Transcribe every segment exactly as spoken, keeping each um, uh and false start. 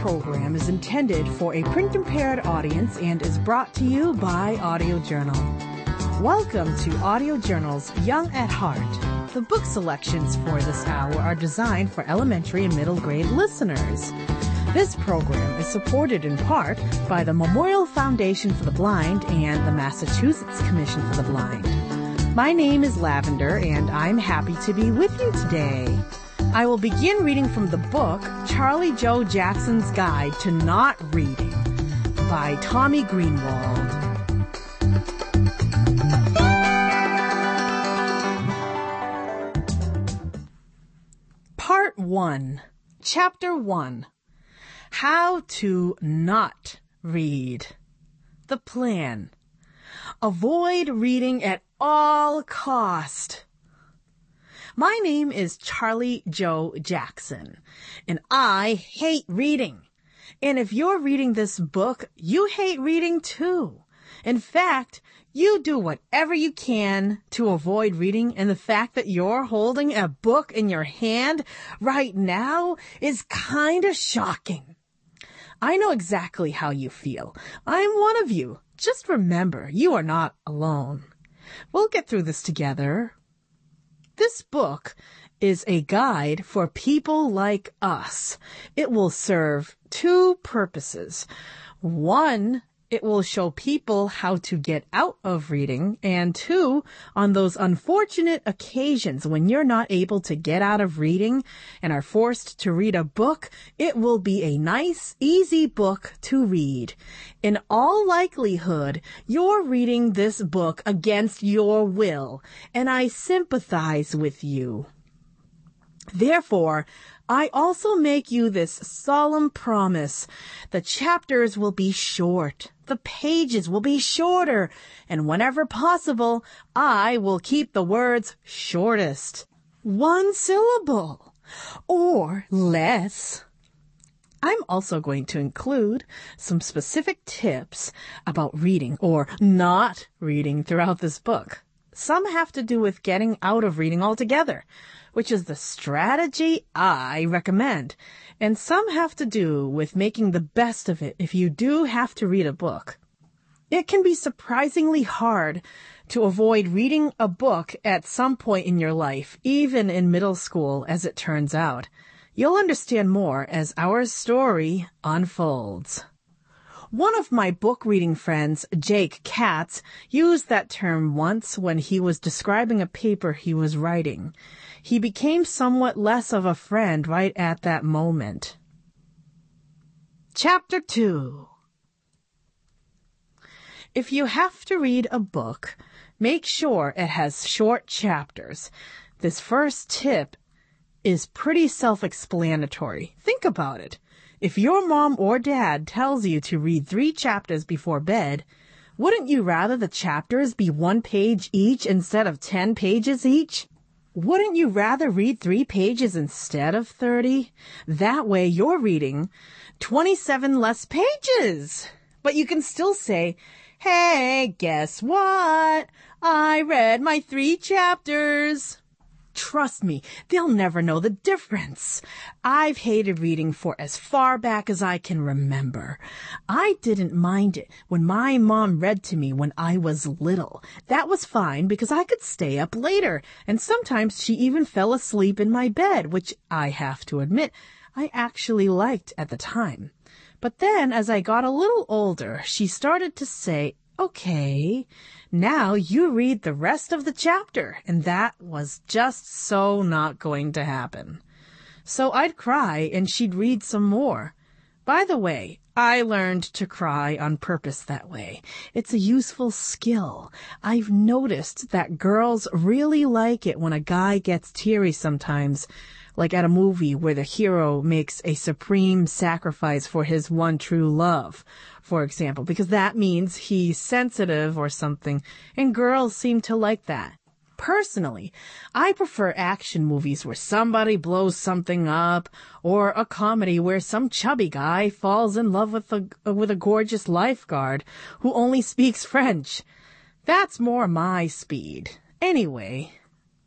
program is intended for a print-impaired audience and is brought to you by Audio Journal. Welcome to Audio Journal's Young at Heart. The book selections for this hour are designed for elementary and middle grade listeners. This program is supported in part by the Memorial Foundation for the Blind and the Massachusetts Commission for the Blind. My name is Lavender, and I'm happy to be with you today. I will begin reading from the book Charlie Joe Jackson's Guide to Not Reading by Tommy Greenwald. Part one, Chapter one, How to Not Read. The plan. Avoid reading at all cost. My name is Charlie Joe Jackson, and I hate reading. And if you're reading this book, you hate reading too. In fact, you do whatever you can to avoid reading, and the fact that you're holding a book in your hand right now is kind of shocking. I know exactly how you feel. I'm one of you. Just remember, you are not alone. We'll get through this together. This book is a guide for people like us. It will serve two purposes. One, it will show people how to get out of reading. And two, on those unfortunate occasions when you're not able to get out of reading and are forced to read a book, it will be a nice, easy book to read. In all likelihood, you're reading this book against your will, and I sympathize with you. Therefore, I also make you this solemn promise. The chapters will be short. The pages will be shorter. And whenever possible, I will keep the words shortest. One syllable. Or less. I'm also going to include some specific tips about reading or not reading throughout this book. Some have to do with getting out of reading altogether, which is the strategy I recommend. And some have to do with making the best of it if you do have to read a book. It can be surprisingly hard to avoid reading a book at some point in your life, even in middle school, as it turns out. You'll understand more as our story unfolds. One of my book reading friends, Jake Katz, used that term once when he was describing a paper he was writing. He became somewhat less of a friend right at that moment. Chapter two. If you have to read a book, make sure it has short chapters. This first tip is pretty self-explanatory. Think about it. If your mom or dad tells you to read three chapters before bed, wouldn't you rather the chapters be one page each instead of ten pages each? Wouldn't you rather read three pages instead of thirty? That way you're reading twenty-seven less pages. But you can still say, hey, guess what? I read my three chapters. Trust me, they'll never know the difference. I've hated reading for as far back as I can remember. I didn't mind it when my mom read to me when I was little. That was fine because I could stay up later, and sometimes she even fell asleep in my bed, which I have to admit I actually liked at the time. But then, as I got a little older, she started to say, okay, now you read the rest of the chapter, and that was just so not going to happen. So I'd cry, and she'd read some more. By the way, I learned to cry on purpose that way. It's a useful skill. I've noticed that girls really like it when a guy gets teary sometimes, like at a movie where the hero makes a supreme sacrifice for his one true love, for example, because that means he's sensitive or something, and girls seem to like that. Personally, I prefer action movies where somebody blows something up, or a comedy where some chubby guy falls in love with a, with a gorgeous lifeguard who only speaks French. That's more my speed. Anyway,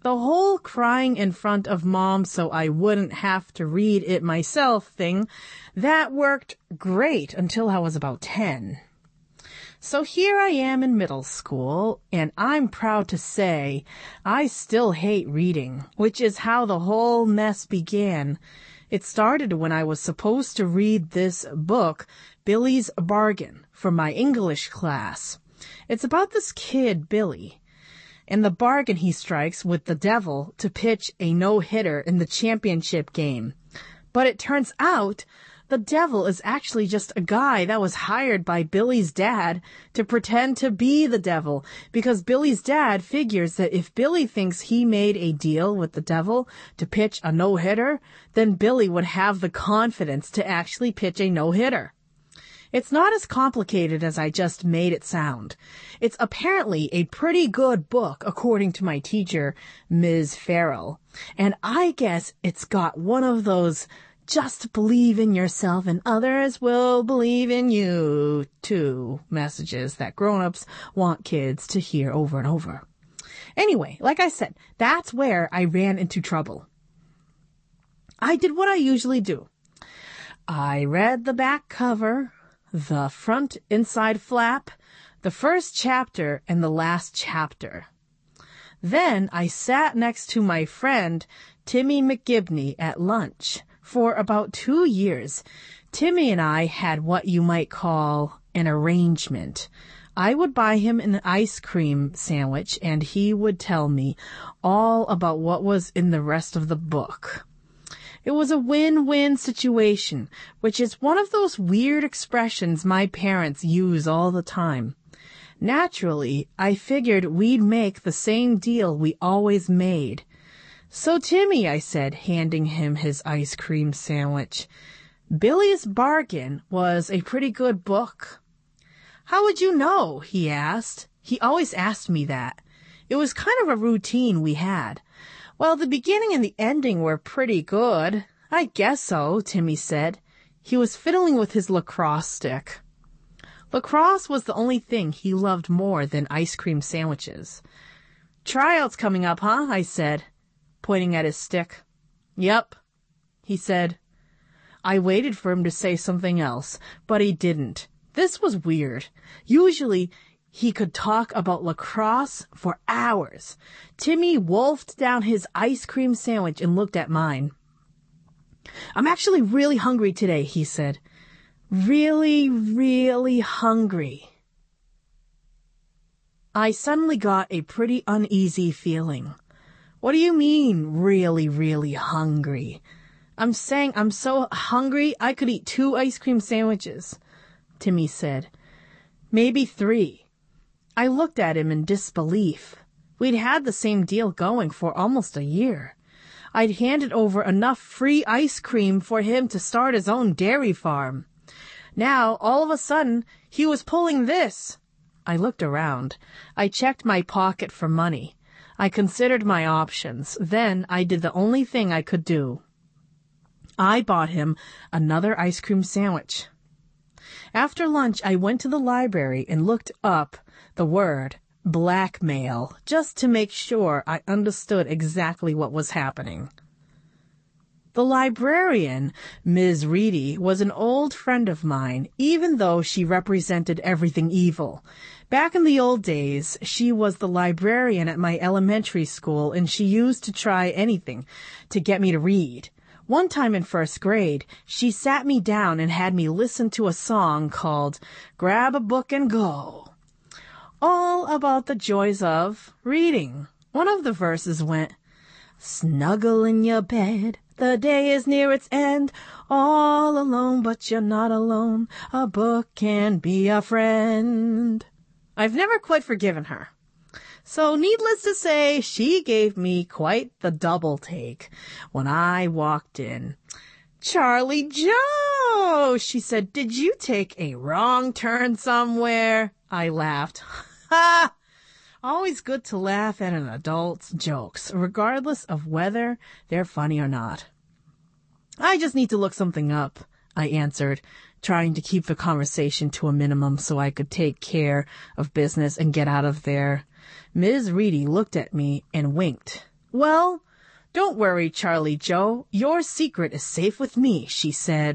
The whole crying in front of Mom so I wouldn't have to read it myself thing, that worked great until I was about ten. So here I am in middle school, and I'm proud to say I still hate reading, which is how the whole mess began. It started when I was supposed to read this book, Billy's Bargain, for my English class. It's about this kid, Billy, and the bargain he strikes with the devil to pitch a no-hitter in the championship game. But it turns out the devil is actually just a guy that was hired by Billy's dad to pretend to be the devil, because Billy's dad figures that if Billy thinks he made a deal with the devil to pitch a no-hitter, then Billy would have the confidence to actually pitch a no-hitter. It's not as complicated as I just made it sound. It's apparently a pretty good book, according to my teacher, Miz Farrell. And I guess it's got one of those just believe in yourself and others will believe in you too messages that grown-ups want kids to hear over and over. Anyway, like I said, that's where I ran into trouble. I did what I usually do. I read the back cover, the front inside flap, the first chapter, and the last chapter. Then I sat next to my friend Timmy McGibney at lunch. For about two years, Timmy and I had what you might call an arrangement. I would buy him an ice cream sandwich, and he would tell me all about what was in the rest of the book. It was a win-win situation, which is one of those weird expressions my parents use all the time. Naturally, I figured we'd make the same deal we always made. So, Timmy, I said, handing him his ice cream sandwich, Billy's Bargain was a pretty good book. How would you know? He asked. He always asked me that. It was kind of a routine we had. Well, the beginning and the ending were pretty good. I guess so, Timmy said. He was fiddling with his lacrosse stick. Lacrosse was the only thing he loved more than ice cream sandwiches. Tryouts coming up, huh? I said, pointing at his stick. Yep, he said. I waited for him to say something else, but he didn't. This was weird. Usually, he could talk about lacrosse for hours. Timmy wolfed down his ice cream sandwich and looked at mine. I'm actually really hungry today, he said. Really, really hungry. I suddenly got a pretty uneasy feeling. What do you mean, really, really hungry? I'm saying I'm so hungry I could eat two ice cream sandwiches, Timmy said. Maybe three. I looked at him in disbelief. We'd had the same deal going for almost a year. I'd handed over enough free ice cream for him to start his own dairy farm. Now, all of a sudden, he was pulling this. I looked around. I checked my pocket for money. I considered my options. Then I did the only thing I could do. I bought him another ice cream sandwich. After lunch, I went to the library and looked up the word blackmail, just to make sure I understood exactly what was happening. The librarian, Miz Reedy, was an old friend of mine, even though she represented everything evil. Back in the old days, she was the librarian at my elementary school, and she used to try anything to get me to read. One time in first grade, she sat me down and had me listen to a song called Grab a Book and Go, all about the joys of reading. One of the verses went, snuggle in your bed, the day is near its end, all alone, but you're not alone, a book can be a friend. I've never quite forgiven her. So needless to say, she gave me quite the double take when I walked in. Charlie Joe, she said, did you take a wrong turn somewhere? I laughed. Ha! Always good to laugh at an adult's jokes, regardless of whether they're funny or not. I just need to look something up, I answered, trying to keep the conversation to a minimum so I could take care of business and get out of there. Miz Reedy looked at me and winked. Well, don't worry, Charlie Joe. Your secret is safe with me, she said.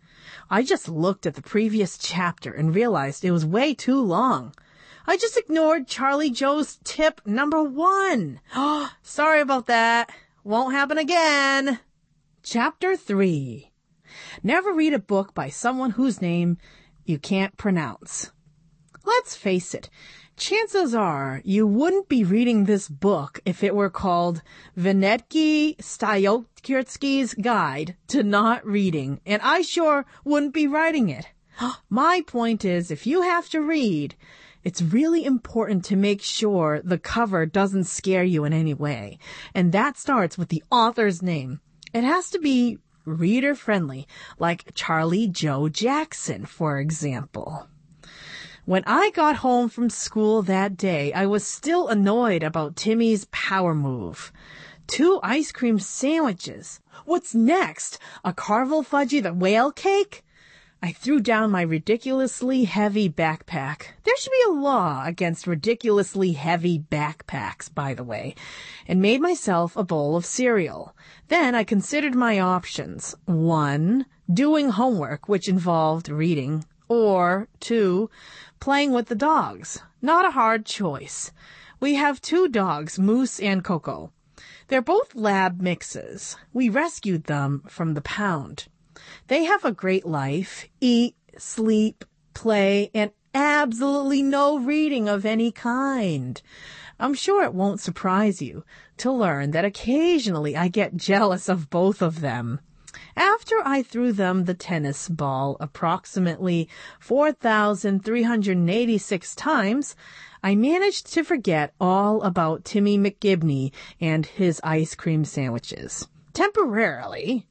I just looked at the previous chapter and realized it was way too long. I just ignored Charlie Joe's tip number one. Oh, sorry about that. Won't happen again. Chapter three. Never read a book by someone whose name you can't pronounce. Let's face it, chances are you wouldn't be reading this book if it were called Vinetsky Styotsky's Guide to Not Reading, and I sure wouldn't be writing it. My point is, if you have to read, it's really important to make sure the cover doesn't scare you in any way, and that starts with the author's name. It has to be reader-friendly, like Charlie Joe Jackson, for example. When I got home from school that day, I was still annoyed about Timmy's power move. Two ice cream sandwiches. What's next? A Carvel Fudgy the Whale Cake? I threw down my ridiculously heavy backpack. There should be a law against ridiculously heavy backpacks, by the way, and made myself a bowl of cereal. Then I considered my options. One, doing homework, which involved reading. Or, two, playing with the dogs. Not a hard choice. We have two dogs, Moose and Coco. They're both lab mixes. We rescued them from the pound. They have a great life, eat, sleep, play, and absolutely no reading of any kind. I'm sure it won't surprise you to learn that occasionally I get jealous of both of them. After I threw them the tennis ball approximately four thousand three hundred eighty-six times, I managed to forget all about Timmy McGibney and his ice cream sandwiches. Temporarily.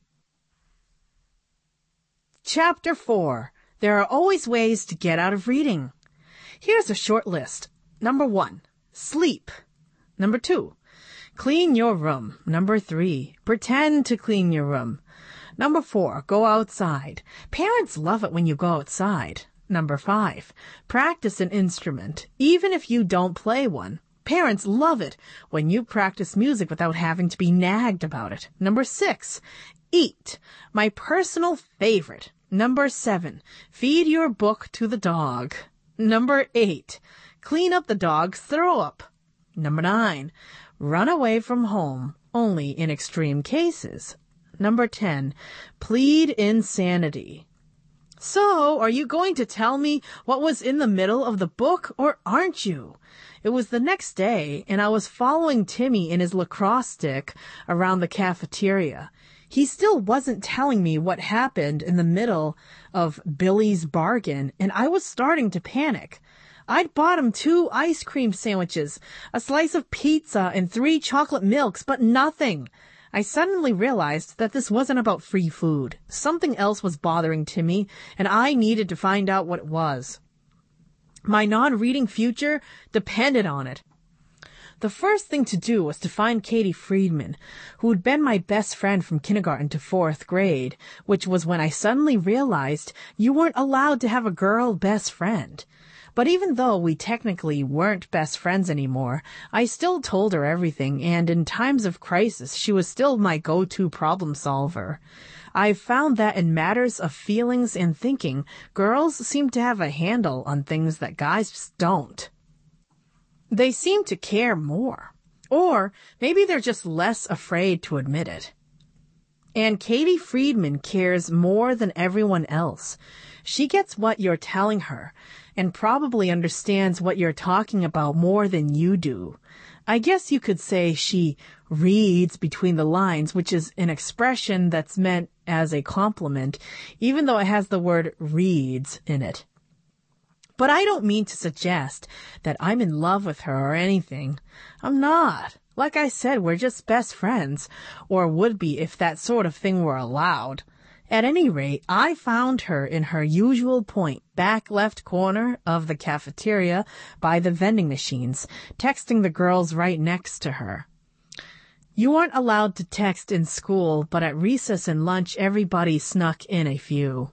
Chapter four. There are always ways to get out of reading. Here's a short list. Number one, sleep. Number two, clean your room. Number three, pretend to clean your room. Number four, go outside. Parents love it when you go outside. Number five, practice an instrument, even if you don't play one. Parents love it when you practice music without having to be nagged about it. Number six, eat. My personal favorite. Number seven, feed your book to the dog. Number eight, clean up the dog's throw up. Number nine, run away from home, only in extreme cases. Number ten, plead insanity. So, are you going to tell me what was in the middle of the book, or aren't you? It was the next day, and I was following Timmy in his lacrosse stick around the cafeteria. He still wasn't telling me what happened in the middle of Billy's bargain, and I was starting to panic. I'd bought him two ice cream sandwiches, a slice of pizza, and three chocolate milks, but nothing. I suddenly realized that this wasn't about free food. Something else was bothering Timmy, and I needed to find out what it was. My non-reading future depended on it. The first thing to do was to find Katie Friedman, who had been my best friend from kindergarten to fourth grade, which was when I suddenly realized you weren't allowed to have a girl best friend. But even though we technically weren't best friends anymore, I still told her everything, and in times of crisis, she was still my go-to problem solver. I've found that in matters of feelings and thinking, girls seem to have a handle on things that guys just don't. They seem to care more. Or maybe they're just less afraid to admit it. And Katie Friedman cares more than everyone else. She gets what you're telling her, and probably understands what you're talking about more than you do. I guess you could say she reads between the lines, which is an expression that's meant as a compliment, even though it has the word reads in it. But I don't mean to suggest that I'm in love with her or anything. I'm not. Like I said, we're just best friends, or would be if that sort of thing were allowed. At any rate, I found her in her usual point, back left corner of the cafeteria by the vending machines, texting the girls right next to her. You aren't allowed to text in school, but at recess and lunch everybody snuck in a few.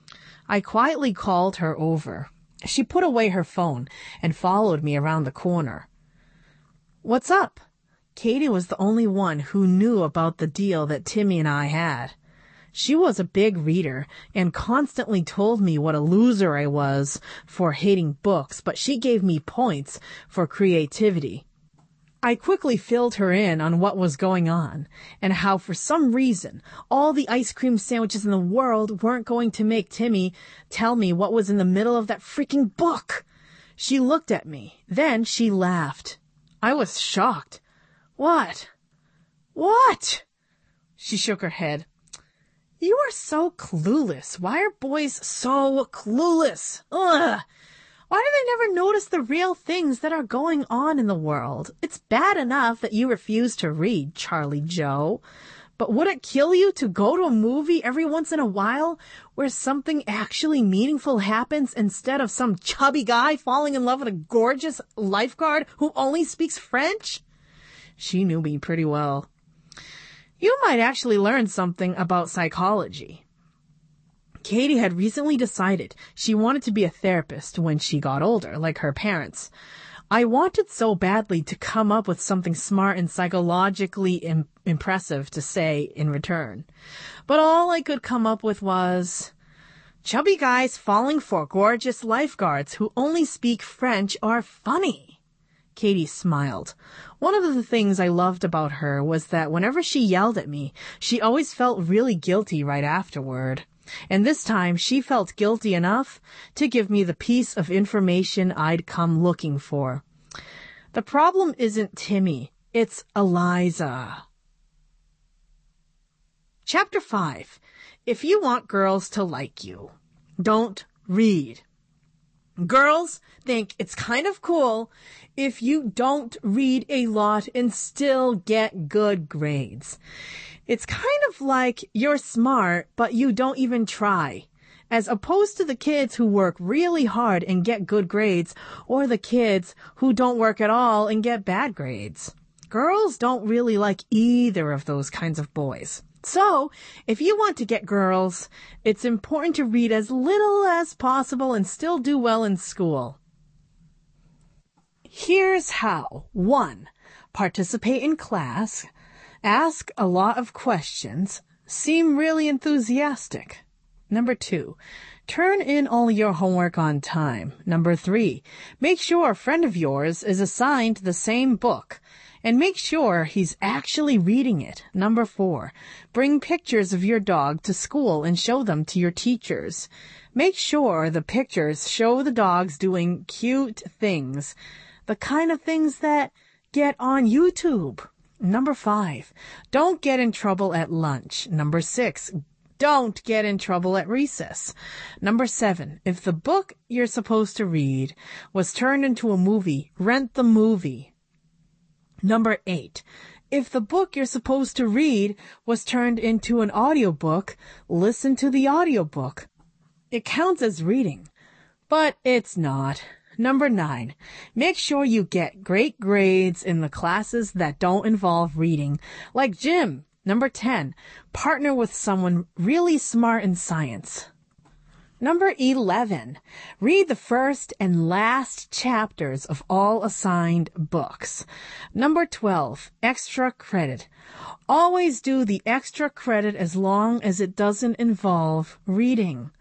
I quietly called her over. She put away her phone and followed me around the corner. What's up? Katie was the only one who knew about the deal that Timmy and I had. She was a big reader and constantly told me what a loser I was for hating books, but she gave me points for creativity. I quickly filled her in on what was going on and how for some reason all the ice cream sandwiches in the world weren't going to make Timmy tell me what was in the middle of that freaking book. She looked at me. Then she laughed. I was shocked. What? What? She shook her head. You are so clueless. Why are boys so clueless? Ugh. Why do they never notice the real things that are going on in the world? It's bad enough that you refuse to read, Charlie Joe. But would it kill you to go to a movie every once in a while where something actually meaningful happens instead of some chubby guy falling in love with a gorgeous lifeguard who only speaks French? She knew me pretty well. You might actually learn something about psychology. Katie had recently decided she wanted to be a therapist when she got older, like her parents. I wanted so badly to come up with something smart and psychologically im- impressive to say in return. But all I could come up with was, chubby guys falling for gorgeous lifeguards who only speak French are funny. Katie smiled. One of the things I loved about her was that whenever she yelled at me, she always felt really guilty right afterward. And this time she felt guilty enough to give me the piece of information I'd come looking for. The problem isn't Timmy, it's Eliza. Chapter five. If you want girls to like you, don't read. Girls think it's kind of cool if you don't read a lot and still get good grades. It's kind of like you're smart, but you don't even try, as opposed to the kids who work really hard and get good grades, or the kids who don't work at all and get bad grades. Girls don't really like either of those kinds of boys. So, if you want to get girls, it's important to read as little as possible and still do well in school. Here's how. One, participate in class. Ask a lot of questions. Seem really enthusiastic. Number two, turn in all your homework on time. Number three, make sure a friend of yours is assigned the same book. And make sure he's actually reading it. Number four, bring pictures of your dog to school and show them to your teachers. Make sure the pictures show the dogs doing cute things. The kind of things that get on YouTube. Number five, don't get in trouble at lunch. Number six, don't get in trouble at recess. Number seven, if the book you're supposed to read was turned into a movie, rent the movie. Number eight, if the book you're supposed to read was turned into an audiobook, listen to the audiobook. It counts as reading, but it's not. Number nine, make sure you get great grades in the classes that don't involve reading, like gym. Number ten, partner with someone really smart in science. Number eleven, read the first and last chapters of all assigned books. Number twelve, extra credit. Always do the extra credit as long as it doesn't involve reading.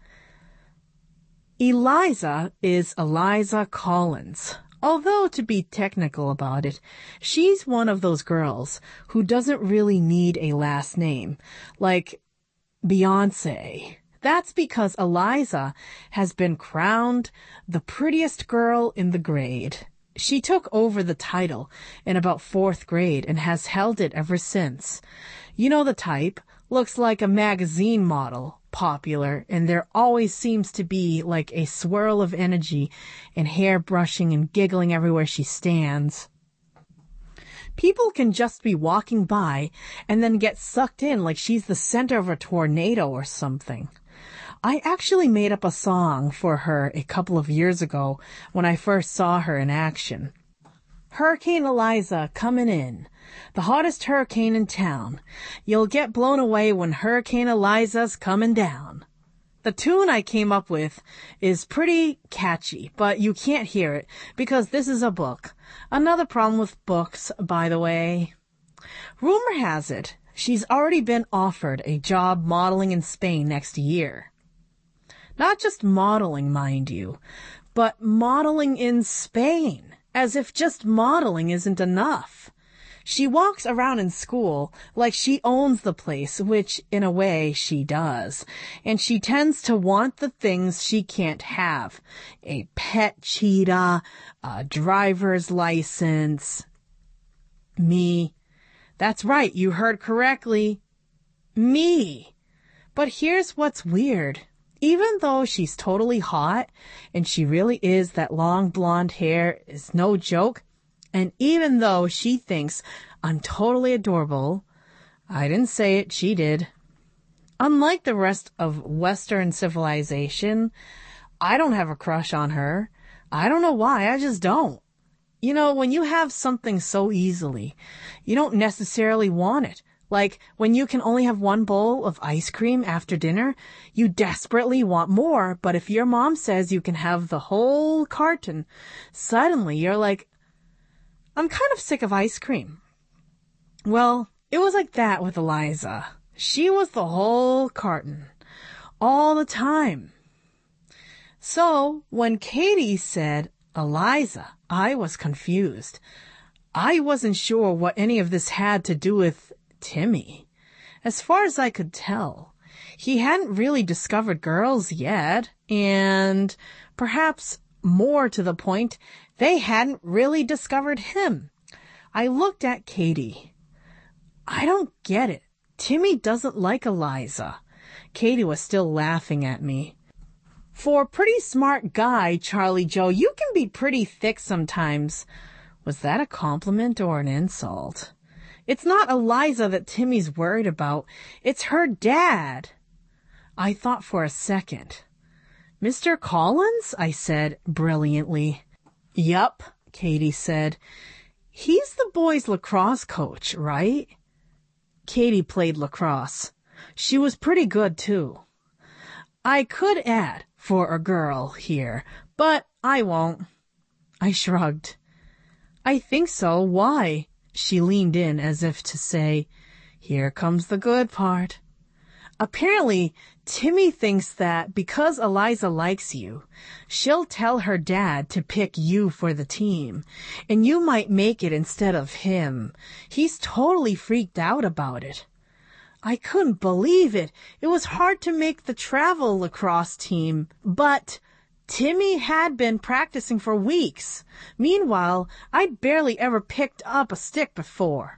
Eliza is Eliza Collins. Although, to be technical about it, she's one of those girls who doesn't really need a last name, like Beyonce. That's because Eliza has been crowned the prettiest girl in the grade. She took over the title in about fourth grade and has held it ever since. You know the type, looks like a magazine model. Popular, and there always seems to be like a swirl of energy and hair brushing and giggling everywhere she stands. People can just be walking by and then get sucked in like she's the center of a tornado or something. I actually made up a song for her a couple of years ago when I first saw her in action. Hurricane Eliza coming in. The hottest hurricane in town. You'll get blown away when Hurricane Eliza's coming down. The tune I came up with is pretty catchy, but you can't hear it because this is a book. Another problem with books, by the way. Rumor has it, she's already been offered a job modeling in Spain next year. Not just modeling, mind you, but modeling in Spain, as if just modeling isn't enough. She walks around in school like she owns the place, which in a way she does. And she tends to want the things she can't have. A pet cheetah, a driver's license. Me. That's right, you heard correctly. Me. But here's what's weird. Even though she's totally hot, and she really is, that long blonde hair is no joke, and even though she thinks I'm totally adorable, I didn't say it, she did. Unlike the rest of Western civilization, I don't have a crush on her. I don't know why, I just don't. You know, when you have something so easily, you don't necessarily want it. Like, when you can only have one bowl of ice cream after dinner, you desperately want more, but if your mom says you can have the whole carton, suddenly you're like, I'm kind of sick of ice cream. Well, it was like that with Eliza. She was the whole carton, all the time. So, when Katie said, Eliza, I was confused. I wasn't sure what any of this had to do with Timmy. As far as I could tell, he hadn't really discovered girls yet, and perhaps more to the point, they hadn't really discovered him. I looked at Katie. I don't get it. Timmy doesn't like Eliza. Katie was still laughing at me. For a pretty smart guy, Charlie Joe, you can be pretty thick sometimes. Was that a compliment or an insult? It's not Eliza that Timmy's worried about. It's her dad. I thought for a second. Mister Collins? I said brilliantly. Yup, Katie said. He's the boys' lacrosse coach, right? Katie played lacrosse. She was pretty good, too. I could add, for a girl here, but I won't. I shrugged. I think so. Why? She leaned in as if to say, here comes the good part. Apparently, Timmy thinks that because Eliza likes you, she'll tell her dad to pick you for the team, and you might make it instead of him. He's totally freaked out about it. I couldn't believe it. It was hard to make the travel lacrosse team, but Timmy had been practicing for weeks. Meanwhile, I'd barely ever picked up a stick before.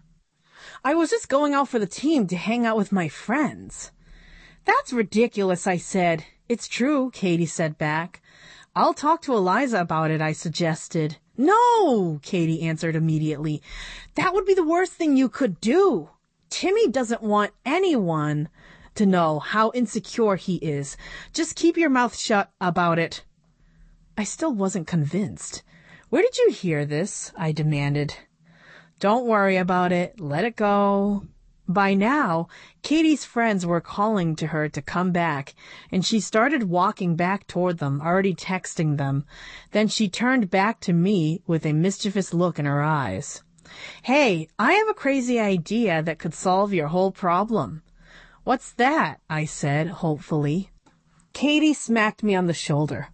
I was just going out for the team to hang out with my friends. That's ridiculous, I said. It's true, Katie said back. I'll talk to Eliza about it, I suggested. No, Katie answered immediately. That would be the worst thing you could do. Timmy doesn't want anyone to know how insecure he is. Just keep your mouth shut about it. I still wasn't convinced. Where did you hear this? I demanded. Don't worry about it. Let it go. By now, Katie's friends were calling to her to come back, and she started walking back toward them, already texting them. Then she turned back to me with a mischievous look in her eyes. Hey, I have a crazy idea that could solve your whole problem. What's that? I said, hopefully. Katie smacked me on the shoulder.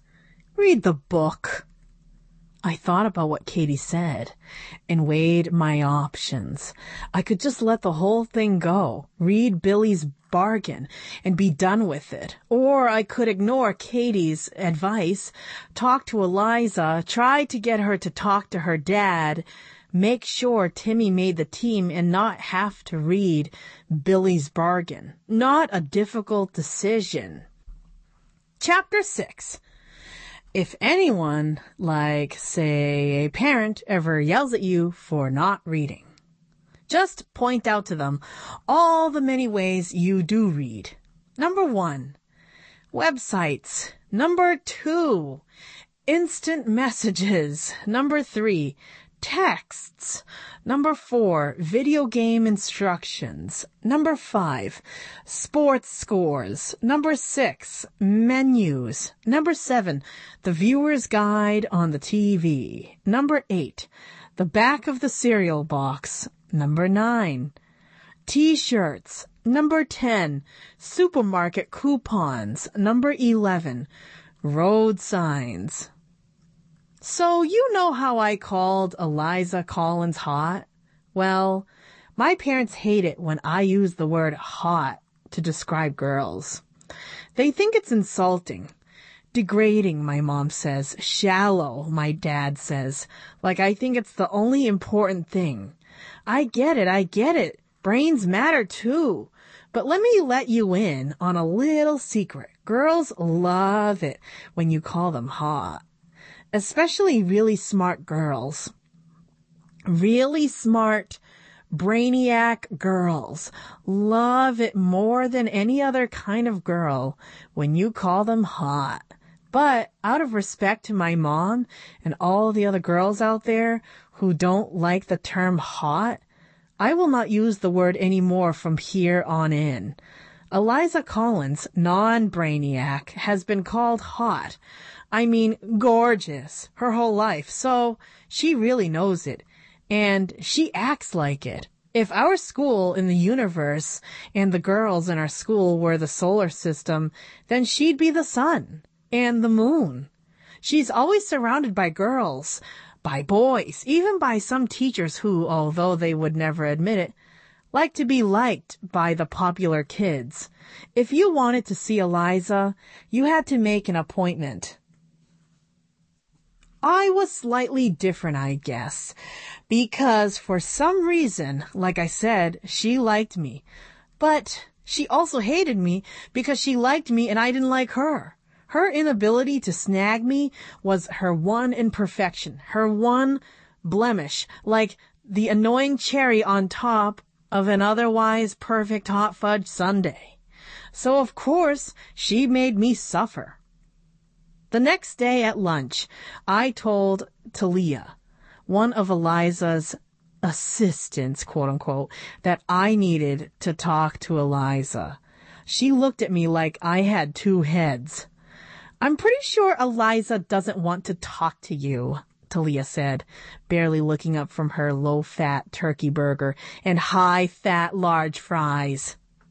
Read the book. I thought about what Katie said and weighed my options. I could just let the whole thing go, read Billy's Bargain, and be done with it. Or I could ignore Katie's advice, talk to Eliza, try to get her to talk to her dad, make sure Timmy made the team, and not have to read Billy's Bargain. Not a difficult decision. Chapter six. If anyone, like, say, a parent, ever yells at you for not reading, just point out to them all the many ways you do read. Number one, websites. Number two, instant messages. Number three, texts. Number four, video game instructions. Number five, sports scores. Number six, menus. Number seven, the viewer's guide on the T V. Number eight, the back of the cereal box. Number nine. T-shirts. Number ten. Supermarket coupons. Number eleven. Road signs. So you know how I called Eliza Collins hot? Well, my parents hate it when I use the word hot to describe girls. They think it's insulting. Degrading, my mom says. Shallow, my dad says. Like I think it's the only important thing. I get it, I get it. Brains matter too. But let me let you in on a little secret. Girls love it when you call them hot. Especially really smart girls. Really smart, brainiac girls love it more than any other kind of girl when you call them hot. But out of respect to my mom and all the other girls out there who don't like the term hot, I will not use the word anymore from here on in. Eliza Collins, non-brainiac, has been called hot. I mean, gorgeous her whole life, so she really knows it. And she acts like it. If our school in the universe and the girls in our school were the solar system, then she'd be the sun and the moon. She's always surrounded by girls, by boys, even by some teachers who, although they would never admit it, like to be liked by the popular kids. If you wanted to see Eliza, you had to make an appointment. I was slightly different, I guess, because for some reason, like I said, she liked me. But she also hated me because she liked me and I didn't like her. Her inability to snag me was her one imperfection, her one blemish, like the annoying cherry on top of an otherwise perfect hot fudge sundae. So of course, she made me suffer. The next day at lunch, I told Talia, one of Eliza's assistants, quote unquote, that I needed to talk to Eliza. She looked at me like I had two heads. I'm pretty sure Eliza doesn't want to talk to you, Talia said, barely looking up from her low-fat turkey burger and high-fat large fries.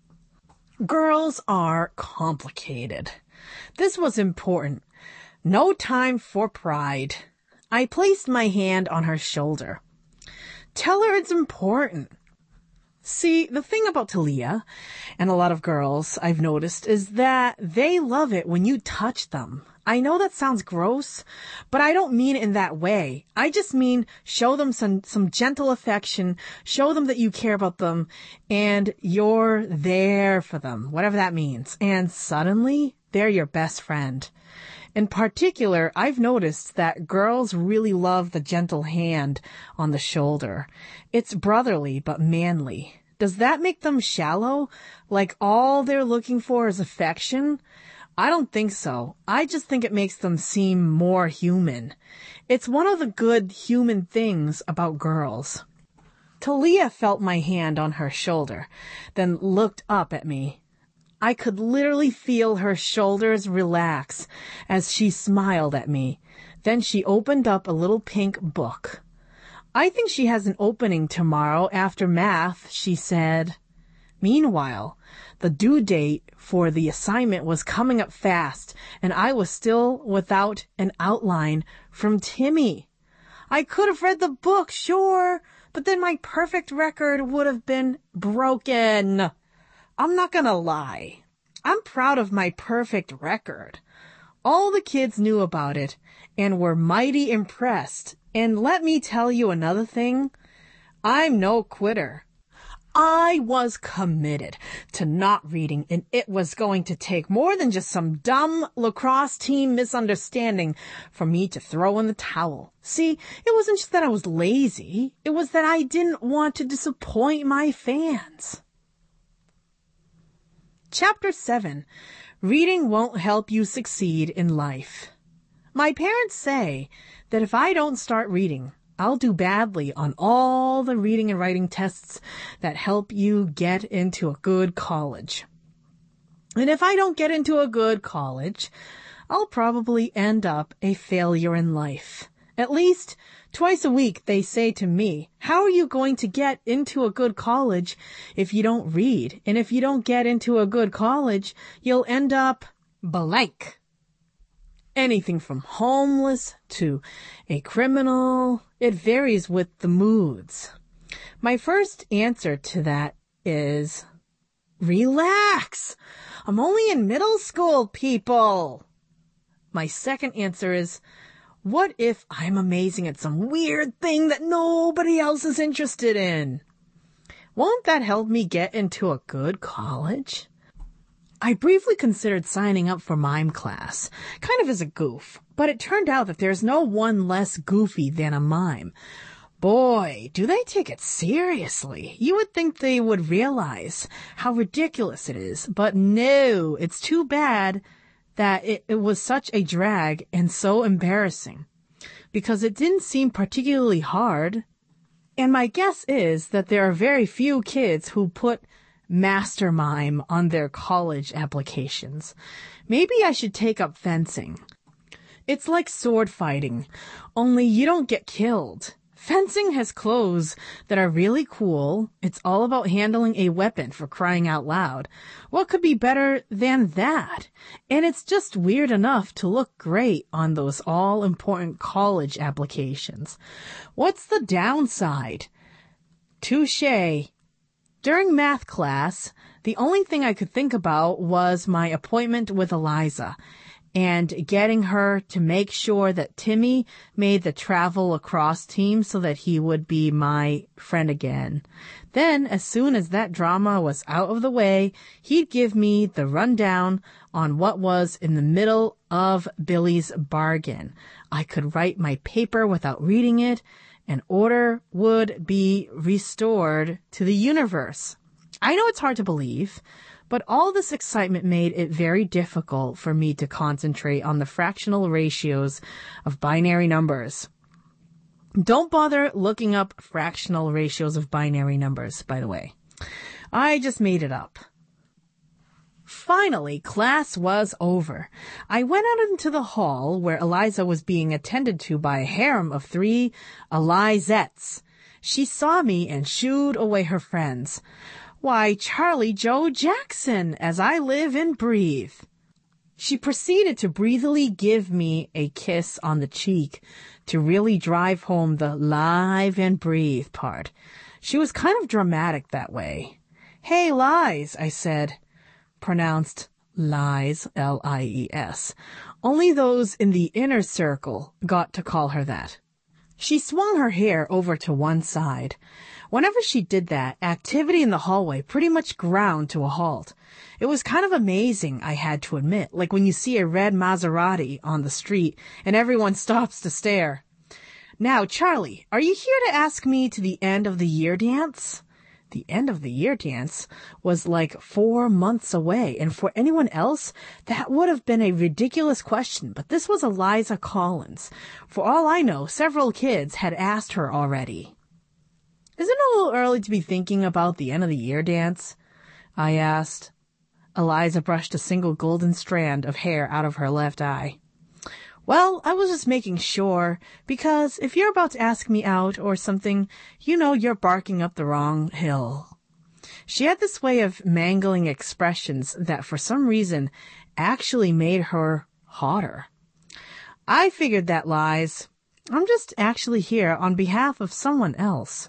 Girls are complicated. This was important. No time for pride. I placed my hand on her shoulder. Tell her it's important. See, the thing about Talia and a lot of girls I've noticed is that they love it when you touch them. I know that sounds gross, but I don't mean it in that way. I just mean show them some, some gentle affection, show them that you care about them, and you're there for them, whatever that means. And suddenly, they're your best friend. In particular, I've noticed that girls really love the gentle hand on the shoulder. It's brotherly but manly. Does that make them shallow? Like all they're looking for is affection? I don't think so. I just think it makes them seem more human. It's one of the good human things about girls. Talia felt my hand on her shoulder, then looked up at me. I could literally feel her shoulders relax as she smiled at me. Then she opened up a little pink book. I think she has an opening tomorrow after math, she said. Meanwhile, the due date for the assignment was coming up fast, and I was still without an outline from Timmy. I could have read the book, sure, but then my perfect record would have been broken. I'm not gonna lie. I'm proud of my perfect record. All the kids knew about it and were mighty impressed. And let me tell you another thing. I'm no quitter. I was committed to not reading, and it was going to take more than just some dumb lacrosse team misunderstanding for me to throw in the towel. See, it wasn't just that I was lazy. It was that I didn't want to disappoint my fans. Chapter seven. Reading won't help you succeed in life. My parents say that if I don't start reading, I'll do badly on all the reading and writing tests that help you get into a good college. And if I don't get into a good college, I'll probably end up a failure in life. At least Twice a week they say to me, how are you going to get into a good college if you don't read? And if you don't get into a good college, you'll end up blank. Anything from homeless to a criminal. It varies with the moods. My first answer to that is, relax. I'm only in middle school, people. My second answer is, what if I'm amazing at some weird thing that nobody else is interested in? Won't that help me get into a good college? I briefly considered signing up for mime class, kind of as a goof, but it turned out that there's no one less goofy than a mime. Boy, do they take it seriously. You would think they would realize how ridiculous it is, but no, it's too bad that it, it was such a drag and so embarrassing, because it didn't seem particularly hard. And my guess is that there are very few kids who put master mime on their college applications. Maybe I should take up fencing. It's like sword fighting, only you don't get killed. Fencing has clothes that are really cool. It's all about handling a weapon, for crying out loud. What could be better than that? And it's just weird enough to look great on those all-important college applications. What's the downside? Touché. During math class, the only thing I could think about was my appointment with Eliza and getting her to make sure that Timmy made the travel across team so that he would be my friend again. Then, as soon as that drama was out of the way, he'd give me the rundown on what was in the middle of Billy's bargain. I could write my paper without reading it, and order would be restored to the universe. I know it's hard to believe, but all this excitement made it very difficult for me to concentrate on the fractional ratios of binary numbers. Don't bother looking up fractional ratios of binary numbers, by the way. I just made it up. Finally, class was over. I went out into the hall where Eliza was being attended to by a harem of three Elizettes. She saw me and shooed away her friends. Why, Charlie Joe Jackson, as I live and breathe. She proceeded to breathily give me a kiss on the cheek to really drive home the live and breathe part. She was kind of dramatic that way. Hey, Lies, I said. Pronounced lies, L I E S. Only those in the inner circle got to call her that. She swung her hair over to one side. Whenever she did that, activity in the hallway pretty much ground to a halt. It was kind of amazing, I had to admit, like when you see a red Maserati on the street and everyone stops to stare. Now, Charlie, are you here to ask me to the end of the year dance? The end of the year dance was like four months away, and for anyone else, that would have been a ridiculous question, but this was Eliza Collins. For all I know, several kids had asked her already. Isn't it a little early to be thinking about the end of the year dance? I asked. Eliza brushed a single golden strand of hair out of her left eye. Well, I was just making sure, because if you're about to ask me out or something, you know you're barking up the wrong hill. She had this way of mangling expressions that for some reason actually made her hotter. I figured that, Lies. I'm just actually here on behalf of someone else.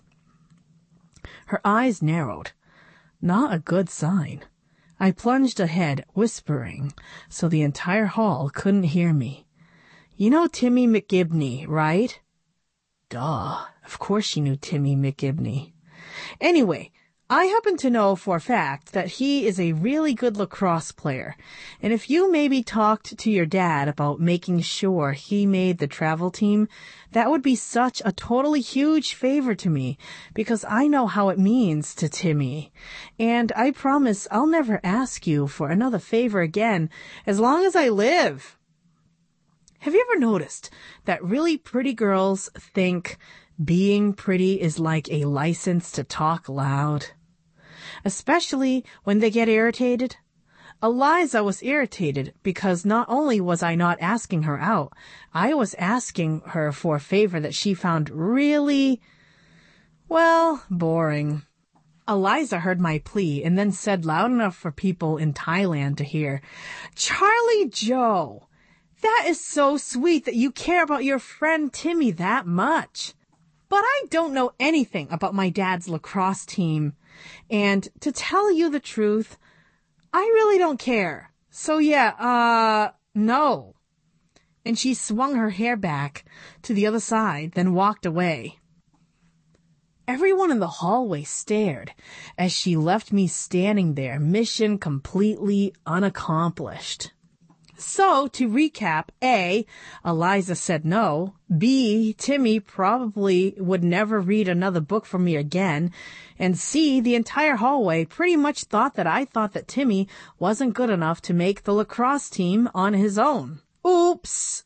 Her eyes narrowed. Not a good sign. I plunged ahead, whispering, so the entire hall couldn't hear me. You know Timmy McGibney, right? Duh. Of course she knew Timmy McGibney. Anyway, I happen to know for a fact that he is a really good lacrosse player. And if you maybe talked to your dad about making sure he made the travel team, that would be such a totally huge favor to me, because I know how it means to Timmy. And I promise I'll never ask you for another favor again as long as I live. Have you ever noticed that really pretty girls think being pretty is like a license to talk loud? Especially when they get irritated. Eliza was irritated because not only was I not asking her out, I was asking her for a favor that she found really, well, boring. Eliza heard my plea and then said loud enough for people in Thailand to hear, "Charlie Joe, that is so sweet that you care about your friend Timmy that much. But I don't know anything about my dad's lacrosse team. And to tell you the truth, I really don't care. So yeah, uh, no." And she swung her hair back to the other side, then walked away. Everyone in the hallway stared as she left me standing there, mission completely unaccomplished. So, to recap, A, Eliza said no. B, Timmy probably would never read another book from me again. And C, the entire hallway pretty much thought that I thought that Timmy wasn't good enough to make the lacrosse team on his own. Oops.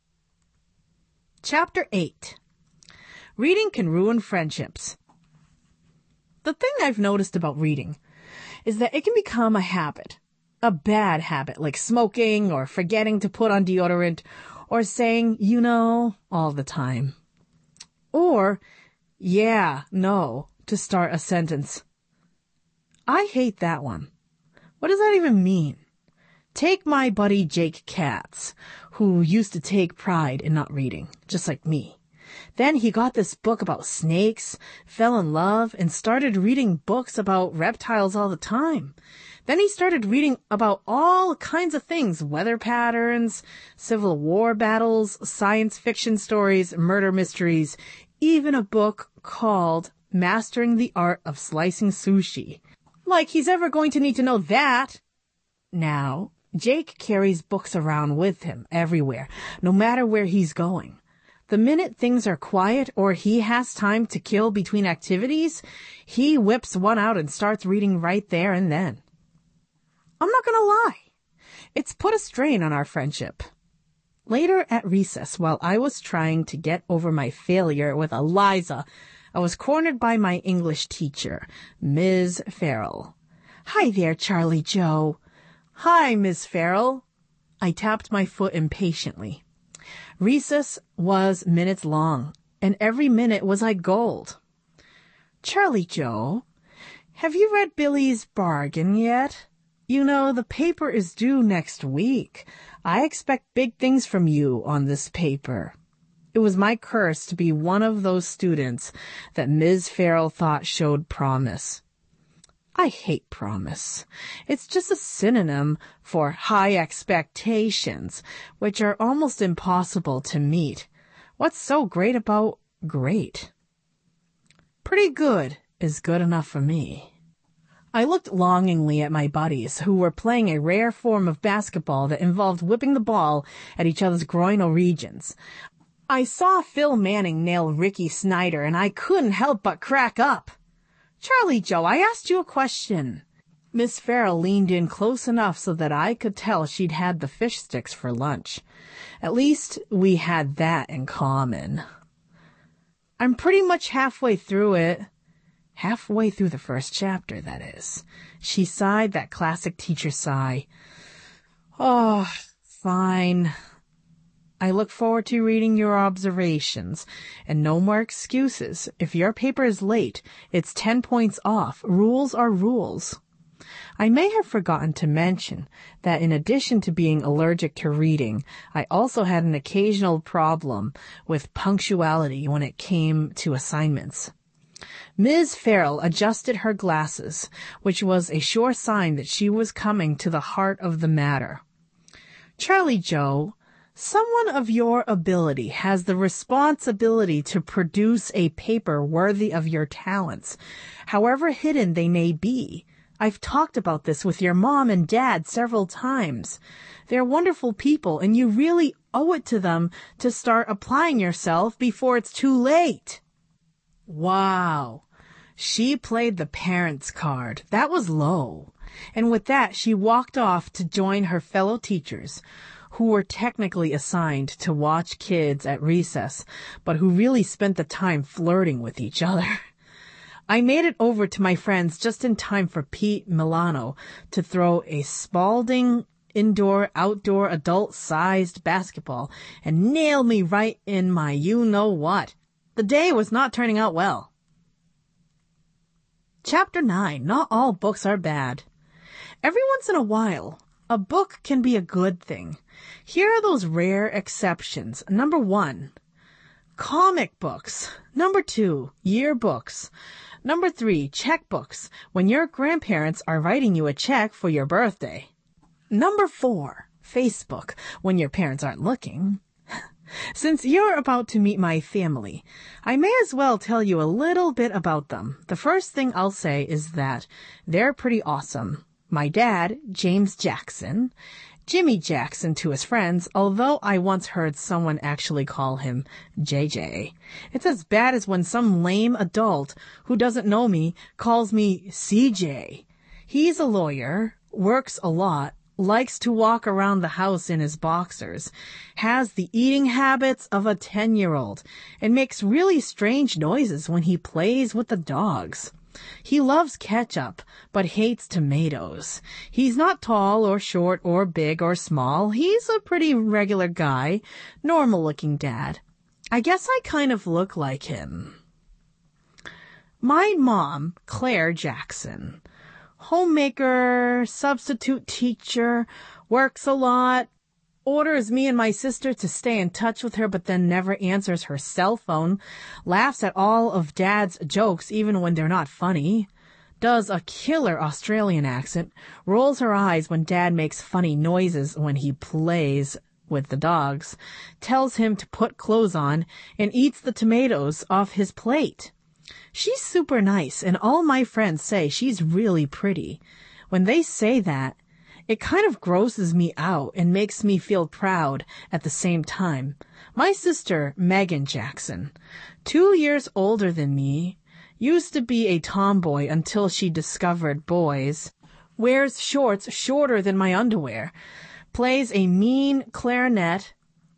Chapter eight. Reading can ruin friendships. The thing I've noticed about reading is that it can become a habit. A bad habit, like smoking or forgetting to put on deodorant or saying, you know, all the time. Or, yeah, no, to start a sentence. I hate that one. What does that even mean? Take my buddy Jake Katz, who used to take pride in not reading, just like me. Then he got this book about snakes, fell in love, and started reading books about reptiles all the time. Then he started reading about all kinds of things, weather patterns, Civil War battles, science fiction stories, murder mysteries, even a book called Mastering the Art of Slicing Sushi. Like he's ever going to need to know that. Now, Jake carries books around with him everywhere, no matter where he's going. The minute things are quiet or he has time to kill between activities, he whips one out and starts reading right there and then. I'm not gonna lie. It's put a strain on our friendship. Later at recess, while I was trying to get over my failure with Eliza, I was cornered by my English teacher, Miz Farrell. "Hi there, Charlie Joe." "Hi, Miz Farrell." I tapped my foot impatiently. Recess was minutes long, and every minute was like gold. "Charlie Joe, have you read Billy's Bargain yet? You know, the paper is due next week. I expect big things from you on this paper." It was my curse to be one of those students that Miz Farrell thought showed promise. I hate promise. It's just a synonym for high expectations, which are almost impossible to meet. What's so great about great? Pretty good is good enough for me. I looked longingly at my buddies, who were playing a rare form of basketball that involved whipping the ball at each other's groinal regions. I saw Phil Manning nail Ricky Snyder, and I couldn't help but crack up. "Charlie Joe, I asked you a question." Miss Farrell leaned in close enough so that I could tell she'd had the fish sticks for lunch. At least we had that in common. "I'm pretty much halfway through it." Halfway through the first chapter, that is. She sighed that classic teacher sigh. "Oh, fine. I look forward to reading your observations. And no more excuses. If your paper is late, it's ten points off. Rules are rules." I may have forgotten to mention that in addition to being allergic to reading, I also had an occasional problem with punctuality when it came to assignments. Miz Farrell adjusted her glasses, which was a sure sign that she was coming to the heart of the matter. "Charlie Joe, someone of your ability has the responsibility to produce a paper worthy of your talents, however hidden they may be. I've talked about this with your mom and dad several times. They're wonderful people, and you really owe it to them to start applying yourself before it's too late." Wow. She played the parents card. That was low. And with that, she walked off to join her fellow teachers, who were technically assigned to watch kids at recess, but who really spent the time flirting with each other. I made it over to my friends just in time for Pete Milano to throw a Spalding indoor-outdoor adult-sized basketball and nail me right in my you-know-what. The day was not turning out well. Chapter nine. Not all books are bad. Every once in a while, a book can be a good thing. Here are those rare exceptions. Number one, comic books. Number two, yearbooks. Number three, checkbooks, when your grandparents are writing you a check for your birthday. Number four, Facebook, when your parents aren't looking. Since you're about to meet my family, I may as well tell you a little bit about them. The first thing I'll say is that they're pretty awesome. My dad, James Jackson, Jimmy Jackson to his friends, although I once heard someone actually call him J J. It's as bad as when some lame adult who doesn't know me calls me C J. He's a lawyer, works a lot, likes to walk around the house in his boxers, has the eating habits of a ten-year-old, and makes really strange noises when he plays with the dogs. He loves ketchup, but hates tomatoes. He's not tall or short or big or small. He's a pretty regular guy, normal-looking dad. I guess I kind of look like him. My mom, Claire Jackson, homemaker, substitute teacher, works a lot, orders me and my sister to stay in touch with her but then never answers her cell phone, laughs at all of Dad's jokes even when they're not funny, does a killer Australian accent, rolls her eyes when Dad makes funny noises when he plays with the dogs, tells him to put clothes on, and eats the tomatoes off his plate. She's super nice, and all my friends say she's really pretty. When they say that, it kind of grosses me out and makes me feel proud at the same time. My sister, Megan Jackson, two years older than me, used to be a tomboy until she discovered boys, wears shorts shorter than my underwear, plays a mean clarinet,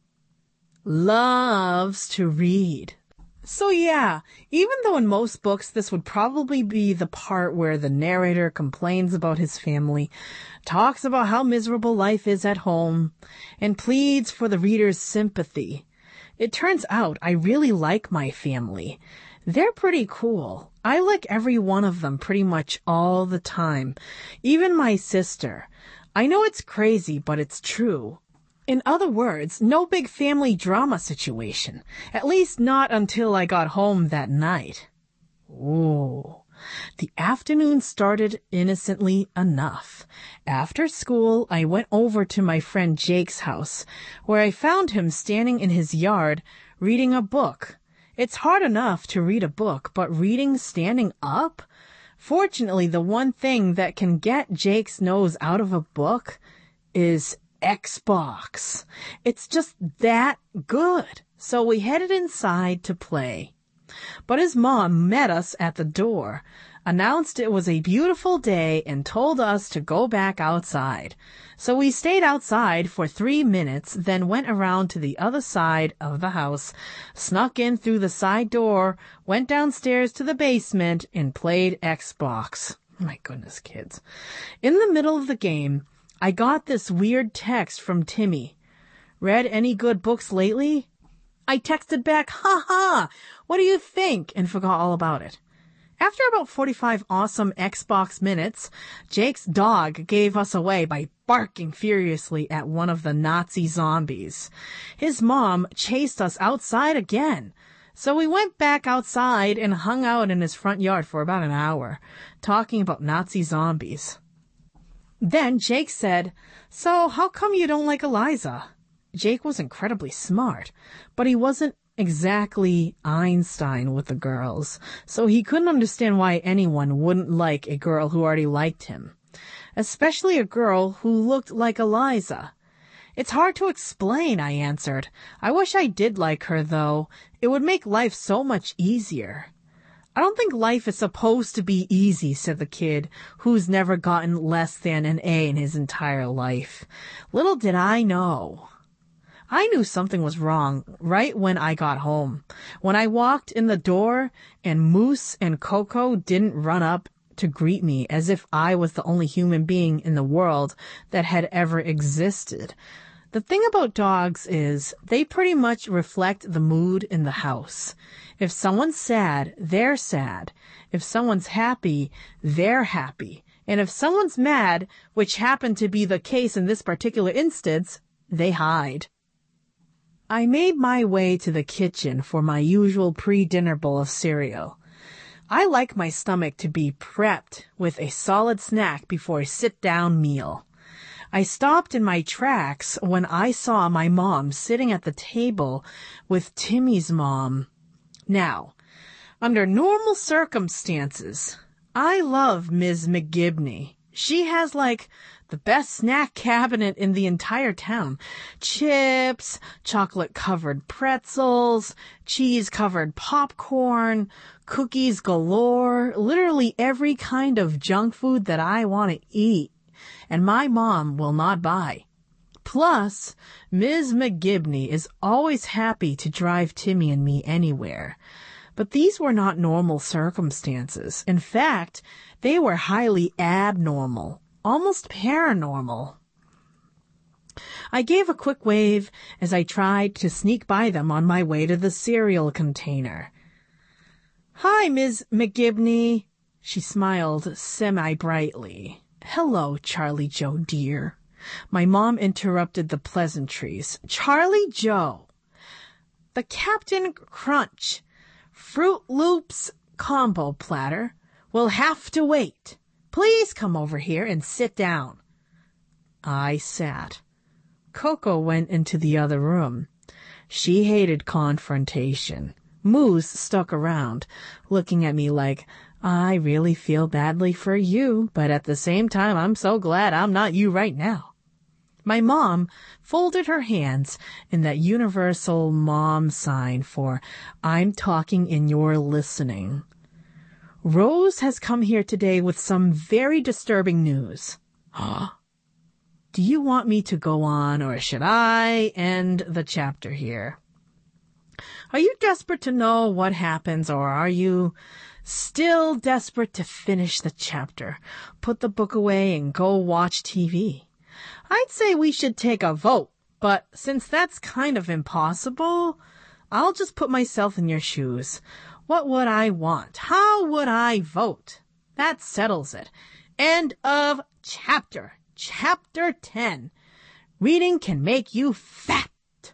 loves to read. So yeah, even though in most books this would probably be the part where the narrator complains about his family, talks about how miserable life is at home, and pleads for the reader's sympathy, it turns out I really like my family. They're pretty cool. I like every one of them pretty much all the time. Even my sister. I know it's crazy, but it's true. In other words, no big family drama situation. At least not until I got home that night. Ooh. The afternoon started innocently enough. After school, I went over to my friend Jake's house, where I found him standing in his yard reading a book. It's hard enough to read a book, but reading standing up? Fortunately, the one thing that can get Jake's nose out of a book is Xbox. It's just that good. So we headed inside to play. But his mom met us at the door, announced it was a beautiful day, and told us to go back outside. So we stayed outside for three minutes, then went around to the other side of the house, snuck in through the side door, went downstairs to the basement, and played Xbox. My goodness, kids. In the middle of the game, I got this weird text from Timmy. Read any good books lately? I texted back, ha ha, what do you think? And forgot all about it. After about forty-five awesome Xbox minutes, Jake's dog gave us away by barking furiously at one of the Nazi zombies. His mom chased us outside again. So we went back outside and hung out in his front yard for about an hour, talking about Nazi zombies. Then Jake said, "So how come you don't like Eliza?" Jake was incredibly smart, but he wasn't exactly Einstein with the girls, so he couldn't understand why anyone wouldn't like a girl who already liked him, especially a girl who looked like Eliza. "It's hard to explain," I answered. "I wish I did like her, though. It would make life so much easier." "I don't think life is supposed to be easy," said the kid, who's never gotten less than an A in his entire life. Little did I know. I knew something was wrong right when I got home. When I walked in the door and Moose and Coco didn't run up to greet me as if I was the only human being in the world that had ever existed. The thing about dogs is they pretty much reflect the mood in the house. If someone's sad, they're sad. If someone's happy, they're happy. And if someone's mad, which happened to be the case in this particular instance, they hide. I made my way to the kitchen for my usual pre-dinner bowl of cereal. I like my stomach to be prepped with a solid snack before a sit-down meal. I stopped in my tracks when I saw my mom sitting at the table with Timmy's mom. Now, under normal circumstances, I love Miz McGibney. She has like the best snack cabinet in the entire town. Chips, chocolate-covered pretzels, cheese-covered popcorn, cookies galore, literally every kind of junk food that I want to eat. And my mom will not buy. Plus, Miz McGibney is always happy to drive Timmy and me anywhere. But these were not normal circumstances. In fact, they were highly abnormal, almost paranormal. I gave a quick wave as I tried to sneak by them on my way to the cereal container. "Hi, Miz McGibney," she smiled semi-brightly. "Hello, Charlie Joe, dear." My mom interrupted the pleasantries. "Charlie Joe, the Captain Crunch Fruit Loops combo platter will have to wait. Please come over here and sit down." I sat. Coco went into the other room. She hated confrontation. Moose stuck around, looking at me like, "I really feel badly for you, but at the same time, I'm so glad I'm not you right now." My mom folded her hands in that universal mom sign for "I'm talking and you're listening." "Rose has come here today with some very disturbing news." Do you want me to go on, or should I end the chapter here? Are you desperate to know what happens, or are you still desperate to finish the chapter, put the book away, and go watch T V? I'd say we should take a vote, but since that's kind of impossible, I'll just put myself in your shoes. What would I want? How would I vote? That settles it. End of chapter. Chapter ten. Reading can make you fat.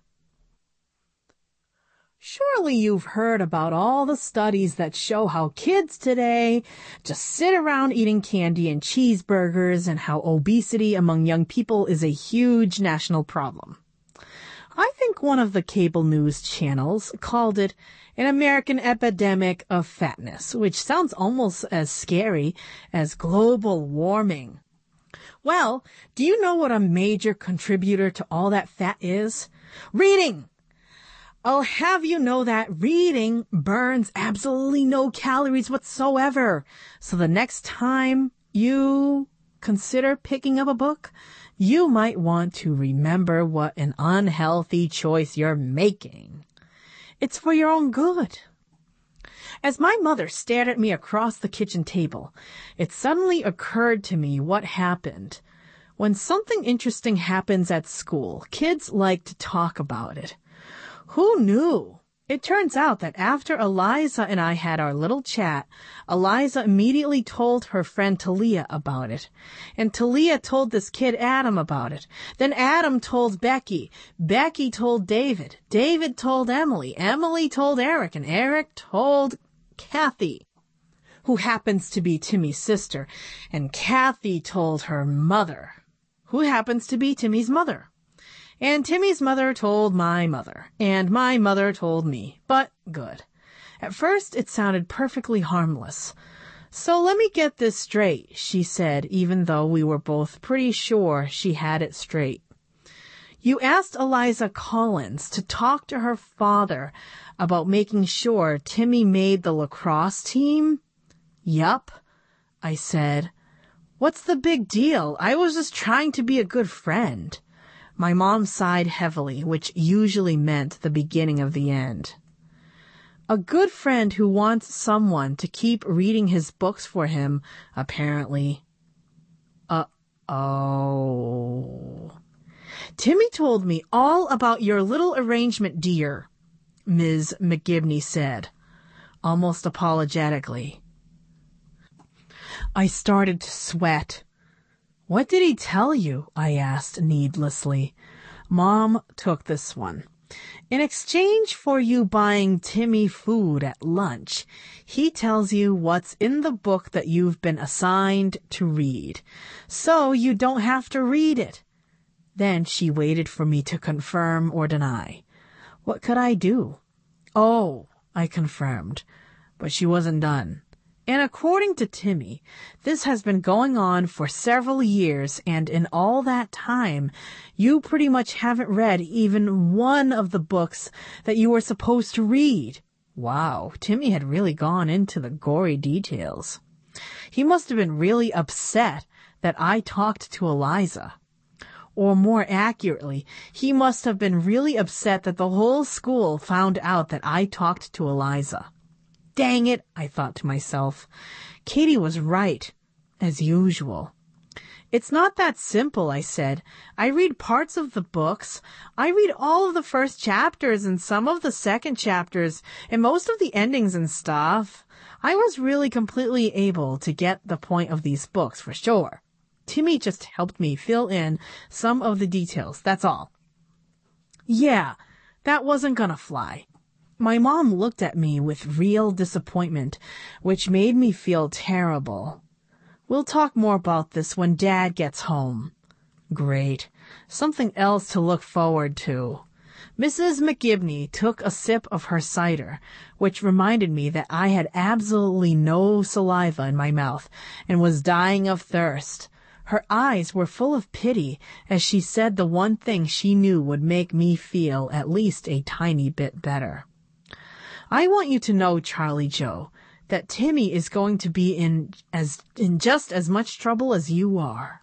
Surely you've heard about all the studies that show how kids today just sit around eating candy and cheeseburgers, and how obesity among young people is a huge national problem. I think one of the cable news channels called it an American epidemic of fatness, which sounds almost as scary as global warming. Well, do you know what a major contributor to all that fat is? Reading! I'll have you know that reading burns absolutely no calories whatsoever. So the next time you consider picking up a book, you might want to remember what an unhealthy choice you're making. It's for your own good. As my mother stared at me across the kitchen table, it suddenly occurred to me what happened. When something interesting happens at school, kids like to talk about it. Who knew? It turns out that after Eliza and I had our little chat, Eliza immediately told her friend Talia about it. And Talia told this kid Adam about it. Then Adam told Becky. Becky told David. David told Emily. Emily told Eric. And Eric told Kathy, who happens to be Timmy's sister. And Kathy told her mother, who happens to be Timmy's mother. And Timmy's mother told my mother, and my mother told me, but good. At first, it sounded perfectly harmless. "So let me get this straight," she said, even though we were both pretty sure she had it straight. "You asked Eliza Collins to talk to her father about making sure Timmy made the lacrosse team?" "Yup," I said. "What's the big deal? I was just trying to be a good friend." My mom sighed heavily, which usually meant the beginning of the end. A good friend who wants someone to keep reading his books for him, apparently. Uh-oh. Timmy told me all about your little arrangement, dear, Miz McGibney said, almost apologetically. I started to sweat. What did he tell you? I asked needlessly. Mom took this one. In exchange for you buying Timmy food at lunch, he tells you what's in the book that you've been assigned to read, so you don't have to read it. Then she waited for me to confirm or deny. What could I do? Oh, I confirmed, but she wasn't done. And according to Timmy, this has been going on for several years, and in all that time, you pretty much haven't read even one of the books that you were supposed to read. Wow, Timmy had really gone into the gory details. He must have been really upset that I talked to Eliza. Or more accurately, he must have been really upset that the whole school found out that I talked to Eliza. Dang it, I thought to myself. Katie was right, as usual. It's not that simple, I said. I read parts of the books. I read all of the first chapters and some of the second chapters and most of the endings and stuff. I was really completely able to get the point of these books for sure. Timmy just helped me fill in some of the details, that's all. Yeah, that wasn't gonna fly. My mom looked at me with real disappointment, which made me feel terrible. We'll talk more about this when Dad gets home. Great. Something else to look forward to. Missus McGibney took a sip of her cider, which reminded me that I had absolutely no saliva in my mouth and was dying of thirst. Her eyes were full of pity as she said the one thing she knew would make me feel at least a tiny bit better. I want you to know, Charlie Joe, that Timmy is going to be in as in just as much trouble as you are.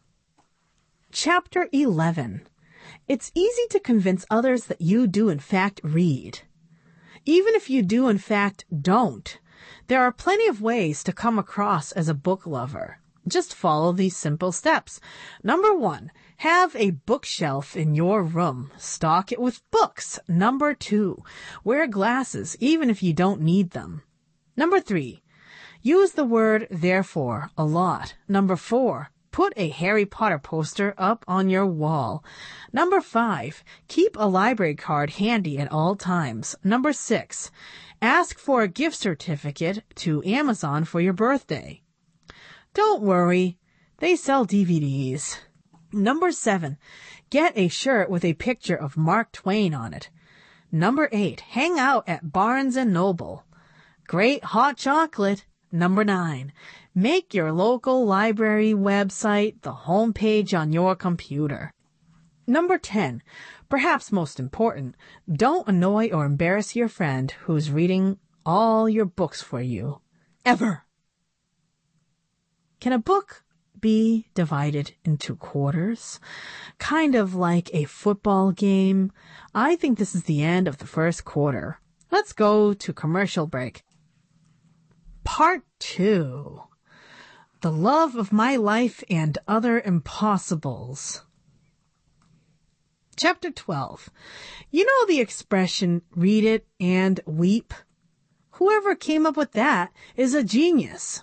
Chapter eleven. It's easy to convince others that you do in fact read. Even if you do in fact don't, there are plenty of ways to come across as a book lover. Just follow these simple steps. Number one, have a bookshelf in your room. Stock it with books. Number two, wear glasses even if you don't need them. Number three, use the word therefore a lot. Number four, put a Harry Potter poster up on your wall. Number five, keep a library card handy at all times. Number six, ask for a gift certificate to Amazon for your birthday. Don't worry, they sell D V Ds. Number seven, get a shirt with a picture of Mark Twain on it. Number eight, hang out at Barnes and Noble. Great hot chocolate. Number nine, make your local library website the home page on your computer. Number ten, perhaps most important, don't annoy or embarrass your friend who's reading all your books for you. Ever. Can a book be divided into quarters? Kind of like a football game? I think this is the end of the first quarter. Let's go to commercial break. Part two. The Love of My Life and Other Impossibles. Chapter twelve. You know the expression, read it and weep? Whoever came up with that is a genius.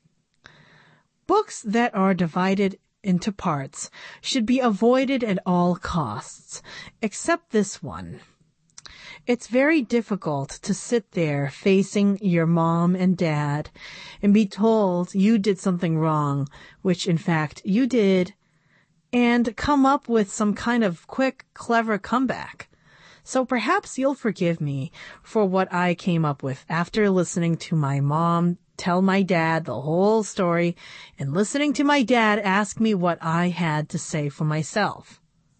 Books that are divided into parts should be avoided at all costs, except this one. It's very difficult to sit there facing your mom and dad and be told you did something wrong, which in fact you did, and come up with some kind of quick, clever comeback. So perhaps you'll forgive me for what I came up with after listening to my mom tell my dad the whole story and listening to my dad ask me what I had to say for myself.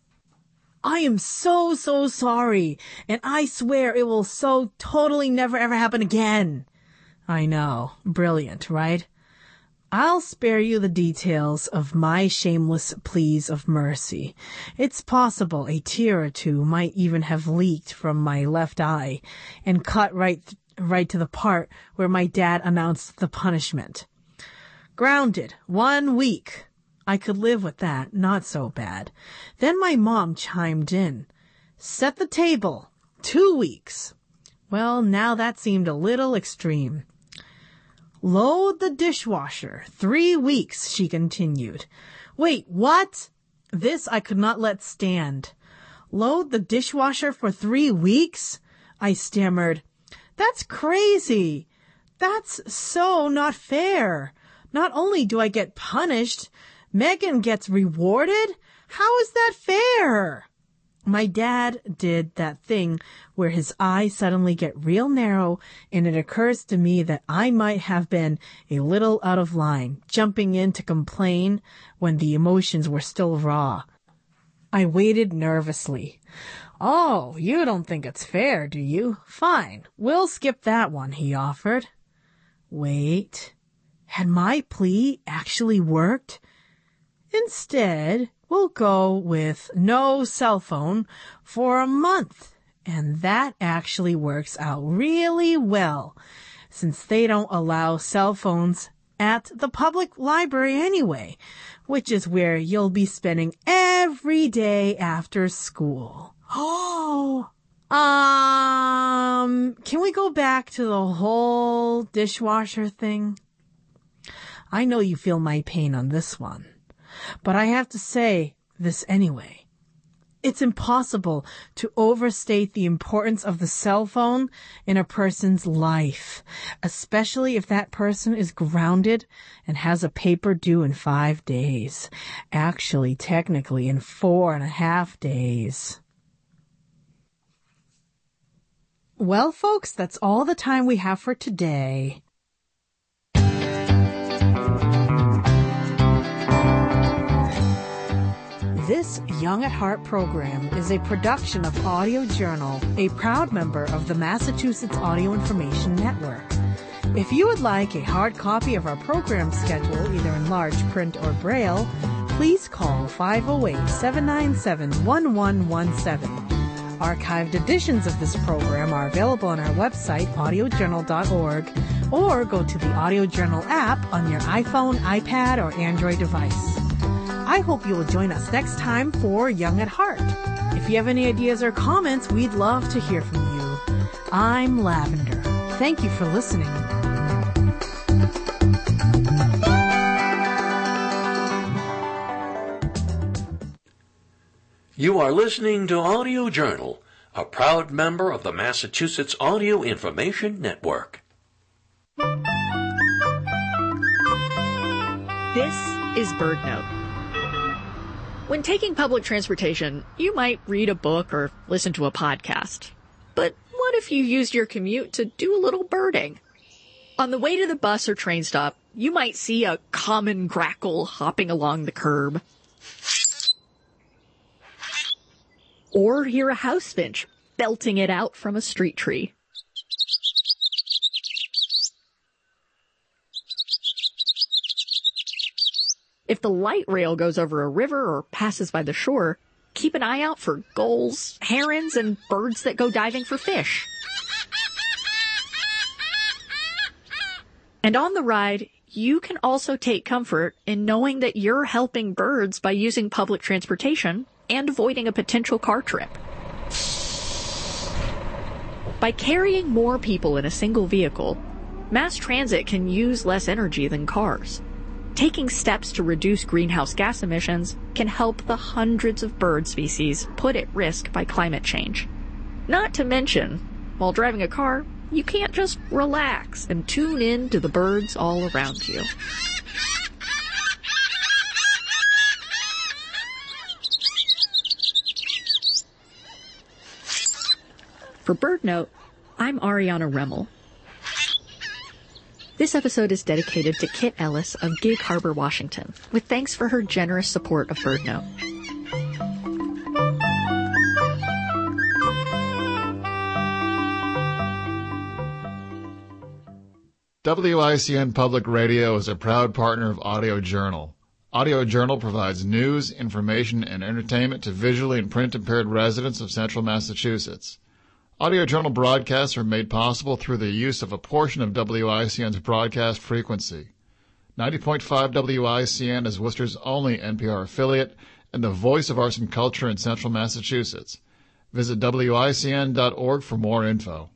I am so, so sorry, and I swear it will so totally never ever happen again. I know. Brilliant, right? I'll spare you the details of my shameless pleas of mercy. It's possible a tear or two might even have leaked from my left eye and cut right, th- right to the part where my dad announced the punishment. Grounded, one week. I could live with that, not so bad. Then my mom chimed in. Set the table, two weeks. Well, now that seemed a little extreme. Load the dishwasher, three weeks, she continued. Wait, what? This I could not let stand. Load the dishwasher for three weeks? I stammered. That's crazy. That's so not fair. Not only do I get punished, Megan gets rewarded? How is that fair? My dad did that thing where his eyes suddenly get real narrow, and it occurs to me that I might have been a little out of line, jumping in to complain when the emotions were still raw. I waited nervously. Oh, you don't think it's fair, do you? Fine, we'll skip that one, he offered. Wait, had my plea actually worked? Instead, we'll go with no cell phone for a month. And that actually works out really well, since they don't allow cell phones at the public library anyway, which is where you'll be spending every day after school. Oh, um, can we go back to the whole dishwasher thing? I know you feel my pain on this one, but I have to say this anyway. It's impossible to overstate the importance of the cell phone in a person's life, especially if that person is grounded and has a paper due in five days. Actually, technically, in four and a half days. Well, folks, that's all the time we have for today. This Young at Heart program is a production of Audio Journal, a proud member of the Massachusetts Audio Information Network. If you would like a hard copy of our program schedule, either in large print or braille, please call five oh eight, seven nine seven, one one one seven. Archived editions of this program are available on our website, audio journal dot org, or go to the Audio Journal app on your iPhone, iPad, or Android device. I hope you will join us next time for Young at Heart. If you have any ideas or comments, we'd love to hear from you. I'm Lavender. Thank you for listening. You are listening to Audio Journal, a proud member of the Massachusetts Audio Information Network. This is BirdNote. When taking public transportation, you might read a book or listen to a podcast. But what if you used your commute to do a little birding? On the way to the bus or train stop, you might see a common grackle hopping along the curb. Or hear a house finch belting it out from a street tree. If the light rail goes over a river or passes by the shore, keep an eye out for gulls, herons, and birds that go diving for fish. And on the ride, you can also take comfort in knowing that you're helping birds by using public transportation and avoiding a potential car trip. By carrying more people in a single vehicle, mass transit can use less energy than cars. Taking steps to reduce greenhouse gas emissions can help the hundreds of bird species put at risk by climate change. Not to mention, while driving a car, you can't just relax and tune in to the birds all around you. For BirdNote, I'm Ariana Remmel. This episode is dedicated to Kit Ellis of Gig Harbor, Washington, with thanks for her generous support of BirdNote. W I C N Public Radio is a proud partner of Audio Journal. Audio Journal provides news, information, and entertainment to visually and print-impaired residents of central Massachusetts. Audio Journal broadcasts are made possible through the use of a portion of W I C N's broadcast frequency. ninety point five W I C N is Worcester's only N P R affiliate and the voice of arts and culture in central Massachusetts. Visit W I C N dot org for more info.